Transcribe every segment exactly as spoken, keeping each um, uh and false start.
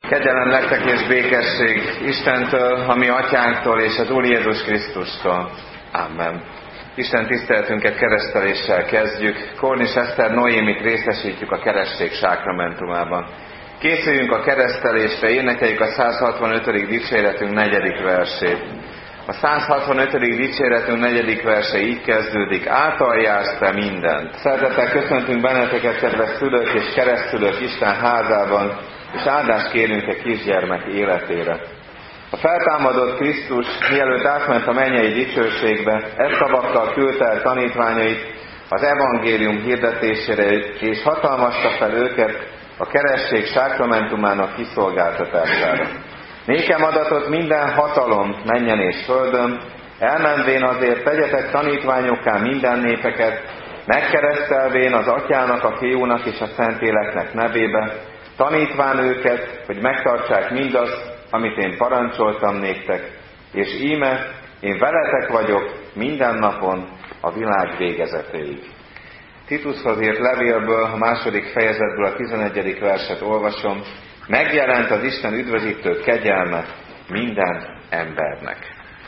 Kegyelem nektek és békesség Istentől, a mi atyánktól és az Úr Jézus Krisztustól. Amen. Isten tiszteletünket kereszteléssel kezdjük. Kornis Eszter Noémit részesítjük a keresztség sákramentumában. Készüljünk a keresztelésre, énekeljük a száz hatvanötödik dicséretünk negyedik versét. A száz hatvanötödik dicséretünk negyedik verse így kezdődik: átaljálsz te mindent. Szeretettel köszöntünk benneteket, kedves szülők és keresztszülők Isten házában, és áldást kérünk a kisgyermek életére. A feltámadott Krisztus, mielőtt átment a mennyei dicsőségbe, ezt szavakkal küldte el tanítványait az evangélium hirdetésére, és hatalmazta fel őket a keresztség sákramentumának kiszolgáltatására. Nékem adatot minden hatalom mennyen és földön, elmenvén azért tegyetek tanítványokká minden népeket, megkeresztelvén az Atyának, a Fiúnak és a Szentléleknek nevébe, tanítván őket, hogy megtartsák mindazt, amit én parancsoltam néktek, és íme, én veletek vagyok minden napon a világ végezetéig. Titushoz írt levélből, a második fejezetből a tizenegyedik verset olvasom: megjelent az Isten üdvözítő kegyelme minden embernek.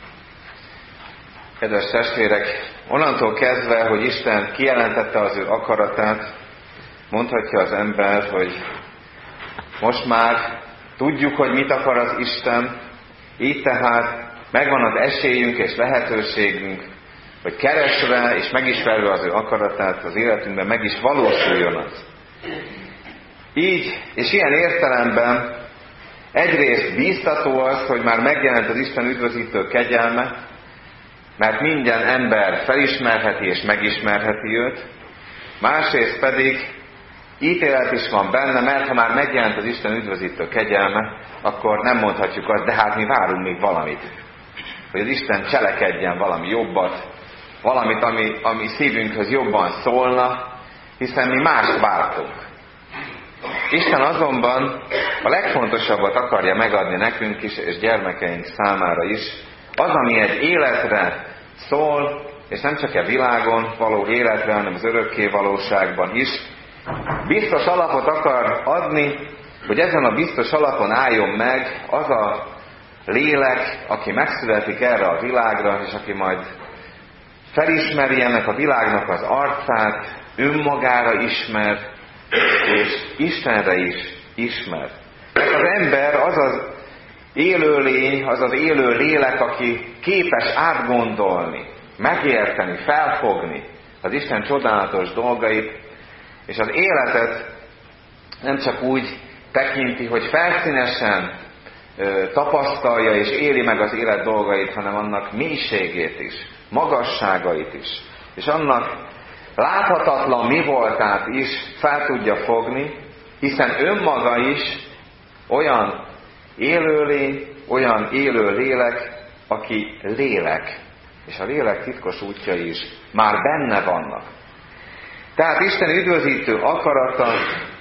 Kedves testvérek, onnantól kezdve, hogy Isten kijelentette az ő akaratát, mondhatja az ember, hogy most már tudjuk, hogy mit akar az Isten, így tehát megvan az esélyünk és lehetőségünk, hogy keresve és megismerve az ő akaratát az életünkben meg is valósuljon az. Így és ilyen értelemben egyrészt bíztató az, hogy már megjelent az Isten üdvözítő kegyelme, mert minden ember felismerheti és megismerheti őt, másrészt pedig ítélet is van benne, mert ha már megjelent az Isten üdvözítő kegyelme, akkor nem mondhatjuk azt, de hát mi várunk még valamit. Hogy az Isten cselekedjen valami jobbat, valamit, ami, ami szívünkhöz jobban szólna, hiszen mi mást vártunk. Isten azonban a legfontosabbat akarja megadni nekünk is, és gyermekeink számára is, az, ami egy életre szól, és nem csak a világon való életre, hanem az örökké valóságban is, biztos alapot akar adni, hogy ezen a biztos alapon álljon meg az a lélek, aki megszületik erre a világra, és aki majd felismeri ennek a világnak az arcát, önmagára ismer, és Istenre is ismer. Mert az ember az az élő lény, az az élő lélek, aki képes átgondolni, megérteni, felfogni az Isten csodálatos dolgait, és az életet nem csak úgy tekinti, hogy felszínesen ö, tapasztalja és éli meg az élet dolgait, hanem annak mélységét is, magasságait is, és annak láthatatlan mi voltát is fel tudja fogni, hiszen önmaga is olyan élőlény, olyan élő lélek, aki lélek, és a lélek titkos útjai is már benne vannak. Tehát Isten üdvözítő akarata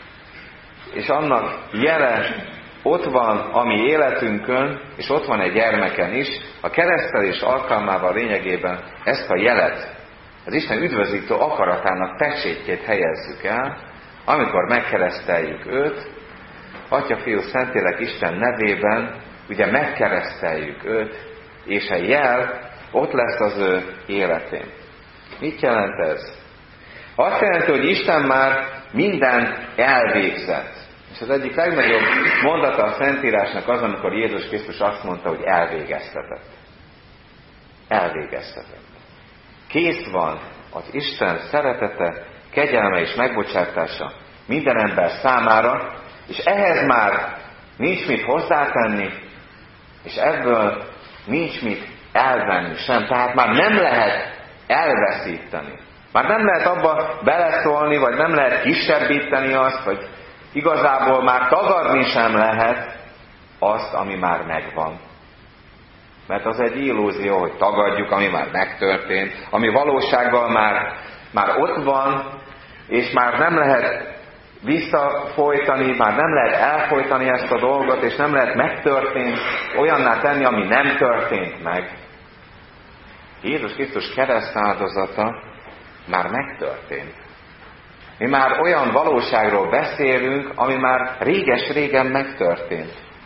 és annak jele ott van a mi életünkön, és ott van egy gyermeken is. A keresztelés alkalmával lényegében ezt a jelet, az Isten üdvözítő akaratának pecsétjét helyezzük el, amikor megkereszteljük őt, Atya, Fiú, Szentlélek Isten nevében, ugye megkereszteljük őt, és a jel ott lesz az ő életén. Mit jelent ez? Azt jelenti, hogy Isten már mindent elvégzett. És az egyik legnagyobb mondata a Szentírásnak az, amikor Jézus Krisztus azt mondta, hogy elvégeztetett. Elvégeztetett. Kész van az Isten szeretete, kegyelme és megbocsátása minden ember számára, és ehhez már nincs mit hozzátenni, és ebből nincs mit elvenni sem. Tehát már nem lehet elveszíteni. Már nem lehet abba beleszólni, vagy nem lehet kisebbíteni azt, vagy igazából már tagadni sem lehet azt, ami már megvan. Mert az egy illúzió, hogy tagadjuk, ami már megtörtént, ami valósággal már, már ott van, és már nem lehet visszafolytani, már nem lehet elfolytani ezt a dolgot, és nem lehet megtörtént, olyanná tenni, ami nem történt meg. Jézus Krisztus keresztáldozata már megtörtént. Mi már olyan valóságról beszélünk, ami már réges-régen megtörtént.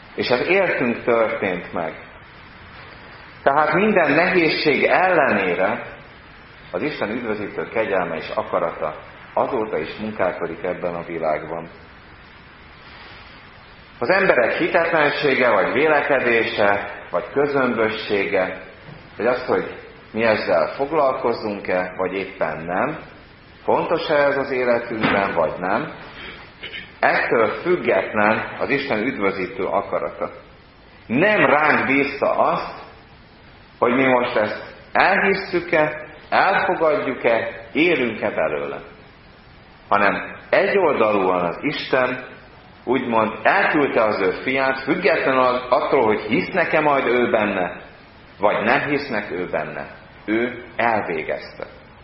És ez értünk történt meg. Tehát minden nehézség ellenére az Isten üdvözítő kegyelme és akarata azóta is munkálkodik ebben a világban. Az emberek hitetlensége, vagy vélekedése, vagy közömbössége, vagy az, hogy mi ezzel foglalkozzunk-e, vagy éppen nem, fontos-e ez az életünkben, vagy nem, ettől független az Isten üdvözítő akarata. Nem ránk bízta azt, hogy mi most ezt elhisszük-e, elfogadjuk-e, élünk-e belőle. Hanem egyoldalúan az Isten úgymond elküldte az ő fiát, függetlenül attól, hogy hisznek-e majd ő benne, vagy nem hisznek ő benne. Ő elvégezte.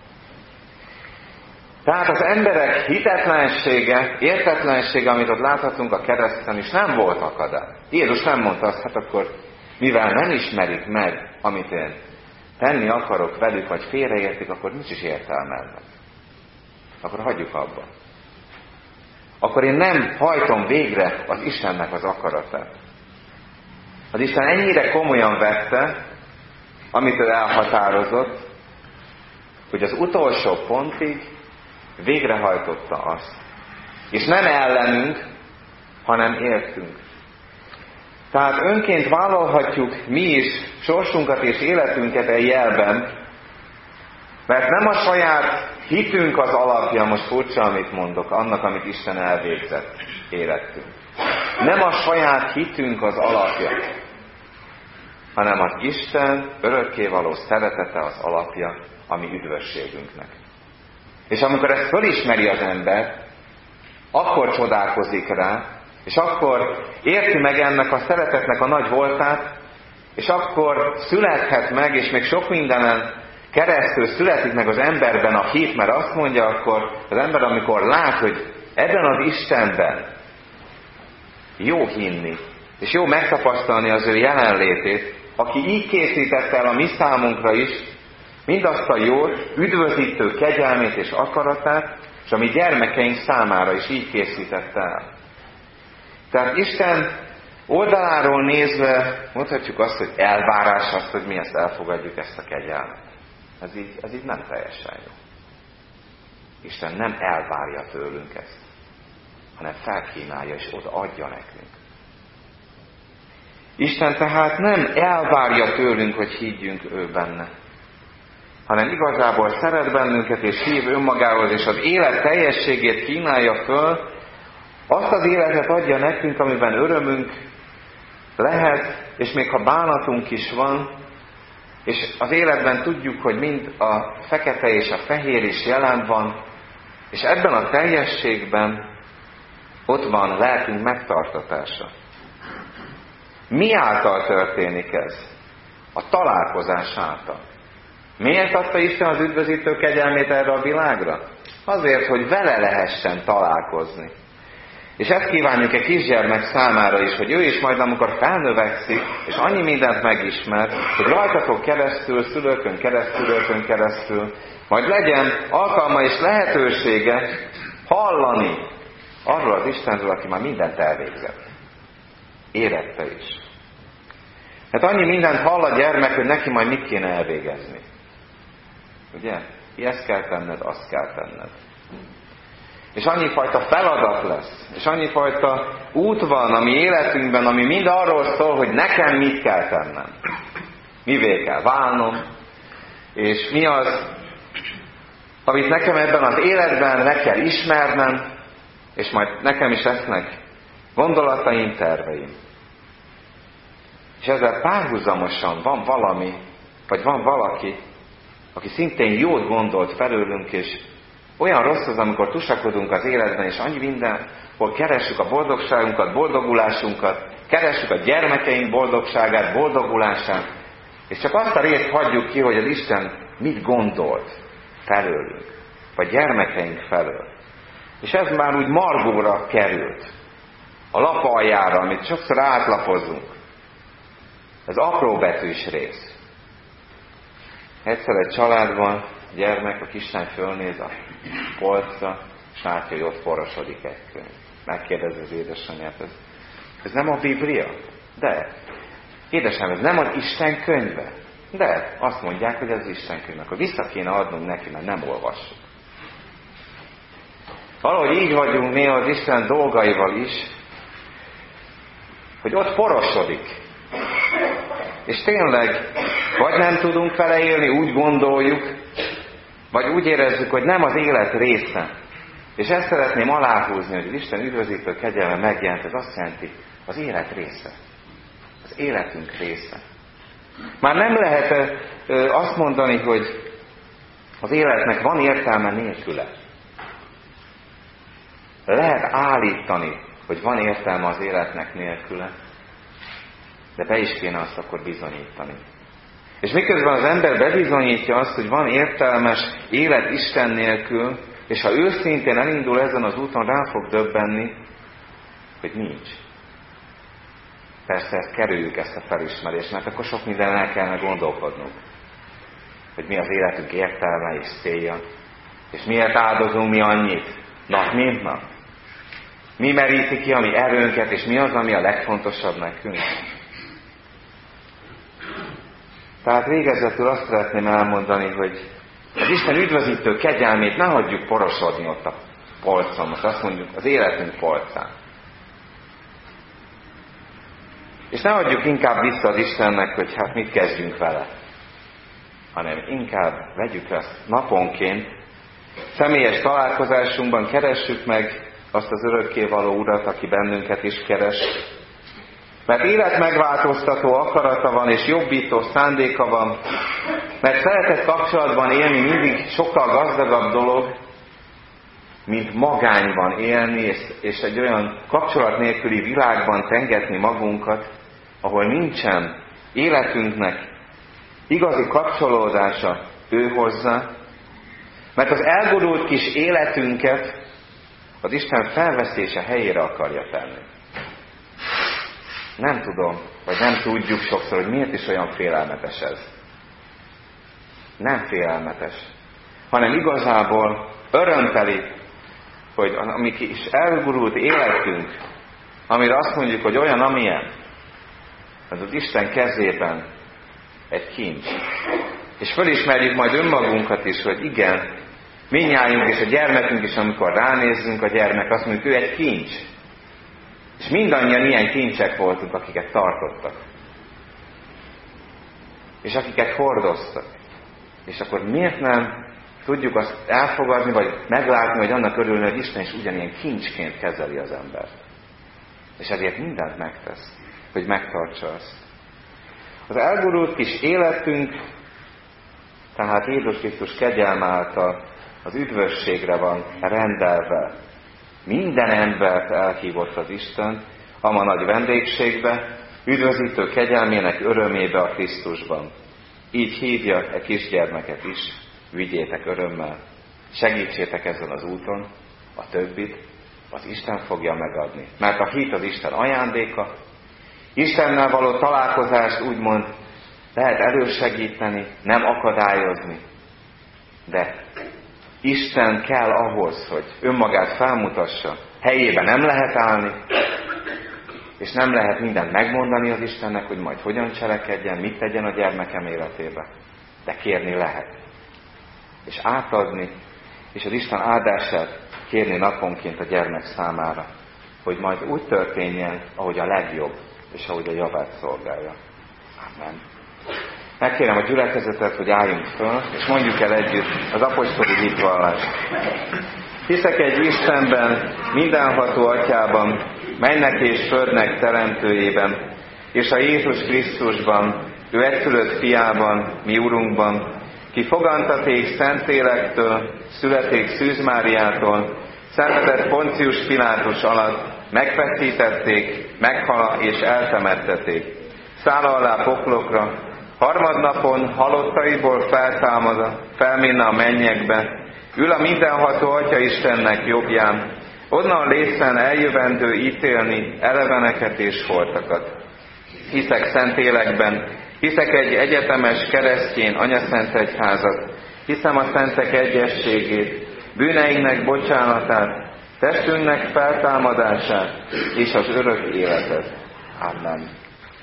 Tehát az emberek hitetlensége, értetlensége, amit ott láthatunk a kereszten is, nem volt akadály. Jézus nem mondta azt, hát akkor mivel nem ismerik meg, amit én tenni akarok velük, vagy félreértik, akkor nincs is értelme ennek. Akkor hagyjuk abba. Akkor én nem hajtom végre az Istennek az akaratát. Az Isten ennyire komolyan vette, amit ő elhatározott, hogy az utolsó pontig végrehajtotta azt. És nem ellenünk, hanem értünk. Tehát önként vállalhatjuk mi is sorsunkat és életünket egy jelben, mert nem a saját hitünk az alapja, most furcsa, amit mondok, annak, amit Isten elvégzett életünk. Nem a saját hitünk az alapja, hanem az Isten örökkévaló szeretete az alapja a mi üdvösségünknek. És amikor ezt fölismeri az ember, akkor csodálkozik rá, és akkor érti meg ennek a szeretetnek a nagy voltát, és akkor születhet meg, és még sok mindenen keresztül születik meg az emberben a hit, mert azt mondja akkor az ember, amikor lát, hogy ebben az Istenben jó hinni, és jó megtapasztalni az ő jelenlétét, aki így készítette el a mi számunkra is mindazt a jót, üdvözítő kegyelmét és akaratát, és a mi gyermekeink számára is így készítette el. Tehát Isten oldaláról nézve mondhatjuk azt, hogy elvárás azt, hogy mi ezt elfogadjuk, ezt a kegyelmet. Ez így, ez így nem teljesen jó. Isten nem elvárja tőlünk ezt, hanem felkínálja és odaadja nekünk. Isten tehát nem elvárja tőlünk, hogy higgyünk ő benne, hanem igazából szeret bennünket és hív önmagához, és az élet teljességét kínálja föl, azt az életet adja nekünk, amiben örömünk lehet, és még ha bánatunk is van, és az életben tudjuk, hogy mind a fekete és a fehér is jelen van, és ebben a teljességben ott van lelkünk megtartatása. Mi által történik ez? A találkozás által. Miért adta Isten az üdvözítő kegyelmét erre a világra? Azért, hogy vele lehessen találkozni. És ezt kívánjuk egy kisgyermek számára is, hogy ő is majd, amikor felnövekszik, és annyi mindent megismer, hogy rajtatok keresztül, szülőkön keresztül, szülőkön keresztül, majd legyen alkalma és lehetősége hallani arról az Istenről, aki már mindent elvégzett. Érette is. Hát annyi mindent hall a gyermek, hogy neki majd mit kéne elvégezni. Ugye? Ezt kell tenned, azt kell tenned. És annyifajta feladat lesz, és annyifajta út van a mi életünkben, ami mind arról szól, hogy nekem mit kell tennem. Mivé kell válnom, és mi az, amit nekem ebben az életben le kell ismernem, és majd nekem is lesznek gondolataim, terveim. És ezzel párhuzamosan van valami, vagy van valaki, aki szintén jót gondolt felőlünk, és olyan rossz az, amikor tusakodunk az életben, és annyi mindenhol keressük a boldogságunkat, boldogulásunkat, keressük a gyermekeink boldogságát, boldogulását, és csak azt a részt hagyjuk ki, hogy az Isten mit gondolt felőlünk, vagy gyermekeink felől. És ez már úgy margóra került, a lap aljára, amit sokszor átlapozunk. Ez apróbetűs rész. Egyszer egy családban gyermek, a kislány fölnéz a polcra, és látja, hogy ott forrosodik egy könyv. Megkérdezi az édesanyját, ez, ez nem a Biblia? De, édesem, ez nem az Isten könyve. De, azt mondják, hogy ez az Isten könyve. Akkor vissza kéne adnunk neki, mert nem olvassuk. Valahogy így vagyunk néha az Isten dolgaival is, hogy ott porosodik. És tényleg, vagy nem tudunk vele élni, úgy gondoljuk, vagy úgy érezzük, hogy nem az élet része. És ezt szeretném aláhúzni, hogy az Isten üdvözítő kegyelme megjelent, ez azt jelenti, az élet része. Az életünk része. Már nem lehet azt mondani, hogy az életnek van értelme nélküle. Lehet állítani, hogy van értelme az életnek nélküle, de be is kéne azt akkor bizonyítani. És miközben az ember bebizonyítja azt, hogy van értelmes élet Isten nélkül, és ha őszintén elindul ezen az úton, rá fog döbbenni, hogy nincs. Persze ezt kerüljük, ezt a felismerést, mert akkor sok minden el kellene gondolkodnunk. Hogy mi az életünk értelme és célja. És miért áldozunk mi annyit? Nap mint nap. Mi meríti ki a mi erőnket, és mi az, ami a legfontosabb nekünk? Tehát végezetül azt szeretném elmondani, hogy az Isten üdvözítő kegyelmét ne hagyjuk porosodni ott a polcon, most azt mondjuk az életünk polcán. És ne adjuk inkább vissza az Istennek, hogy hát mit kezdjünk vele, hanem inkább vegyük ezt naponként, személyes találkozásunkban keressük meg azt az örökkévaló Urat, aki bennünket is keres. Mert élet megváltoztató akarata van, és jobbító szándéka van, mert szeretett kapcsolatban élni mindig sokkal gazdagabb dolog, mint magányban élni, és, és egy olyan kapcsolat nélküli világban tengetni magunkat, ahol nincsen életünknek igazi kapcsolódása ő hozzá, mert az elgurult kis életünket az Isten felvesztése helyére akarja tenni. Nem tudom, vagy nem tudjuk sokszor, hogy miért is olyan félelmetes ez. Nem félelmetes, hanem igazából örömteli, hogy ami kis elgurult életünk, amire azt mondjuk, hogy olyan, amilyen, az az Isten kezében egy kincs. És fölismerjük majd önmagunkat is, hogy igen, mindnyájunk és a gyermekünk is, amikor ránézzünk, a gyermek azt mondjuk, ő egy kincs. És mindannyian ilyen kincsek voltunk, akiket tartottak. És akiket hordoztak. És akkor miért nem tudjuk azt elfogadni, vagy meglátni, vagy annak örülni, hogy Isten is ugyanilyen kincsként kezeli az embert. És ezért mindent megtesz, hogy megtartsa azt. Az elgurult kis életünk, tehát Jézus Krisztus kegyelme által az üdvösségre van rendelve. Minden embert elhívott az Isten, ama nagy vendégségbe, üdvözítő kegyelmének örömébe a Krisztusban. Így hívja e kisgyermeket is, vigyétek örömmel, segítsétek ezen az úton, a többit az Isten fogja megadni. Mert a hit az Isten ajándéka, Istennel való találkozást úgymond lehet elősegíteni, nem akadályozni, de Isten kell ahhoz, hogy önmagát felmutassa. Helyében nem lehet állni, és nem lehet mindent megmondani az Istennek, hogy majd hogyan cselekedjen, mit tegyen a gyermekem életébe. De kérni lehet. És átadni, és az Isten áldását kérni naponként a gyermek számára, hogy majd úgy történjen, ahogy a legjobb, és ahogy a javát szolgálja. Amen. Megkérem a gyülekezetet, hogy álljunk föl, és mondjuk el együtt az apostoli hitvallást. Hiszek egy Istenben, mindenható Atyában, mennek és földnek teremtőjében, és a Jézus Krisztusban, ő egyszülött fiában, mi Urunkban, ki fogantaték Szentlélektől, születék Szűz Máriától, szenvedett Poncius Pilátus alatt, megfeszítették, meghala és eltemettették. Szála alá poklokra, harmadnapon halottaiból feltámad, felménne a mennyekbe, ül a mindenható Atya Istennek jobbján, onnan lészen eljövendő ítélni eleveneket és holtakat. Hiszek Szentélekben, hiszek egy egyetemes keresztjén anyaszent egyházat, hiszem a szentek egyességét, bűneinknek bocsánatát, testünknek feltámadását és az örök életet. Amen.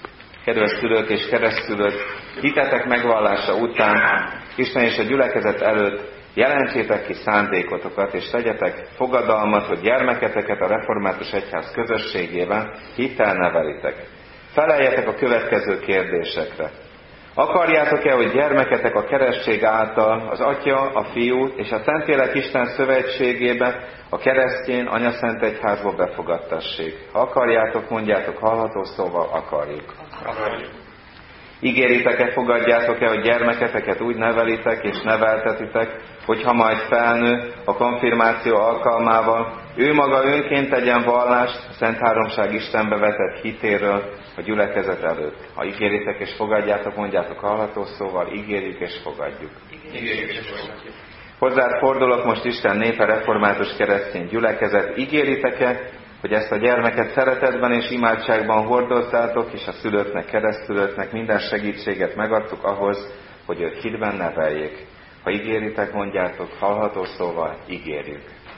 Kedves szülők és keresztülők, hitetek megvallása után Isten és a gyülekezet előtt jelentsétek ki szándékotokat, és tegyetek fogadalmat, hogy gyermeketeket a református egyház közösségében hittel nevelitek. Feleljetek a következő kérdésekre. Akarjátok-e, hogy gyermeketek a keresztség által az Atya, a Fiú és a Szentlélek Isten szövetségébe, a keresztény anyaszent egyházba befogadtassék? Ha akarjátok, mondjátok hallható szóval, akarjuk. Akarjuk. Ígéritek-e, fogadjátok-e, hogy gyermeketeket úgy nevelitek és neveltetitek, hogyha majd felnő a konfirmáció alkalmával, ő maga önként tegyen vallást a Szent Háromság Istenbe vetett hitéről a gyülekezet előtt. Ha ígéritek és fogadjátok, mondjátok hallható szóval, ígérjük és fogadjuk. Ígérjük és fogadjuk. Hozzád fordulok most, Isten népe, református keresztény gyülekezet. Ígéritek-e, hogy ezt a gyermeket szeretetben és imádságban hordozzátok, és a szülőknek, keresztülőknek minden segítséget megadtuk ahhoz, hogy ők hitben neveljék? Ha ígéritek, mondjátok hallható szóval, ígérjük.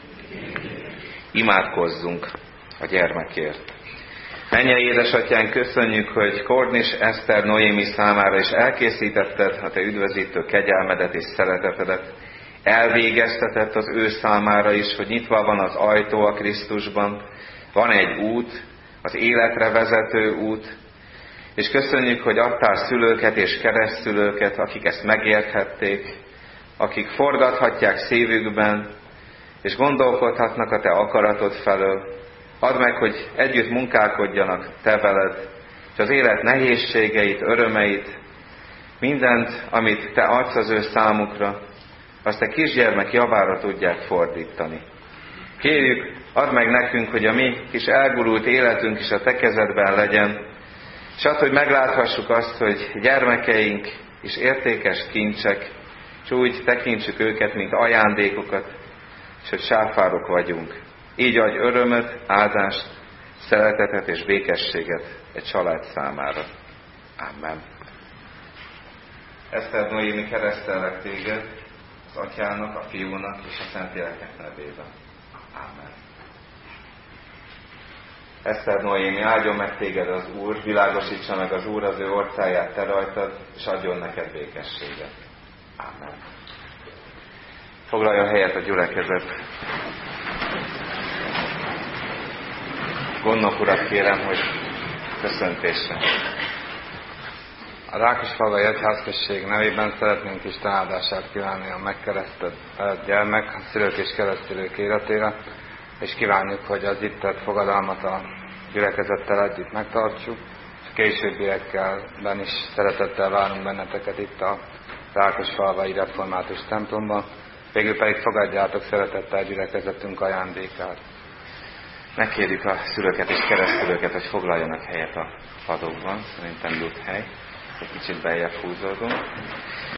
Imádkozzunk a gyermekért. Mennyei édesatyánk, köszönjük, hogy Kornis Eszter Noémi számára is elkészítetted a te üdvözítő kegyelmedet és szeretetedet. Elvégeztetett az ő számára is, hogy nyitva van az ajtó a Krisztusban, van egy út, az életre vezető út, és köszönjük, hogy adtál szülőket és keresztszülőket, akik ezt megérthették, akik forgathatják szívükben, és gondolkodhatnak a te akaratod felől. Add meg, hogy együtt munkálkodjanak te veled, és az élet nehézségeit, örömeit, mindent, amit te adsz az ő számukra, azt a kisgyermek javára tudják fordítani. Kérjük, add meg nekünk, hogy a mi kis elgurult életünk is a te kezedben legyen, és add, hogy megláthassuk azt, hogy gyermekeink is értékes kincsek, és úgy tekintsük őket, mint ajándékokat, és hogy sáfárok vagyunk. Így adj örömöt, áldást, szeretetet és békességet egy család számára. Amen. Eszter Noémi, keresztellek téged az Atyának, a Fiúnak és a Szentléleknek nevében. Amen. Eszter Noémi, áldjon meg téged az Úr, világosítsa meg az Úr az ő orcáját te rajtad, és adjon neked békességet. Amen. Foglaljon helyet a gyülekezet. Gondnok urat kérem, hogy köszöntésre. A Rákosfalvai Egyházközség nevében szeretnénk Isten áldását kívánni a megkeresztelt gyermek, a szülők és keresztülők életére, és kívánjuk, hogy az itt tett fogadalmat a gyülekezettel együtt megtartsuk, és a későbbiekben is szeretettel várunk benneteket itt a Rákosfalvai Református templomban, végül pedig fogadjátok szeretettel gyülekezetünk ajándékát. Megkérjük a szülőket és keresztülőket, hogy foglaljanak helyet a padokban, szerintem jut hely, egy kicsit beljebb húzódunk.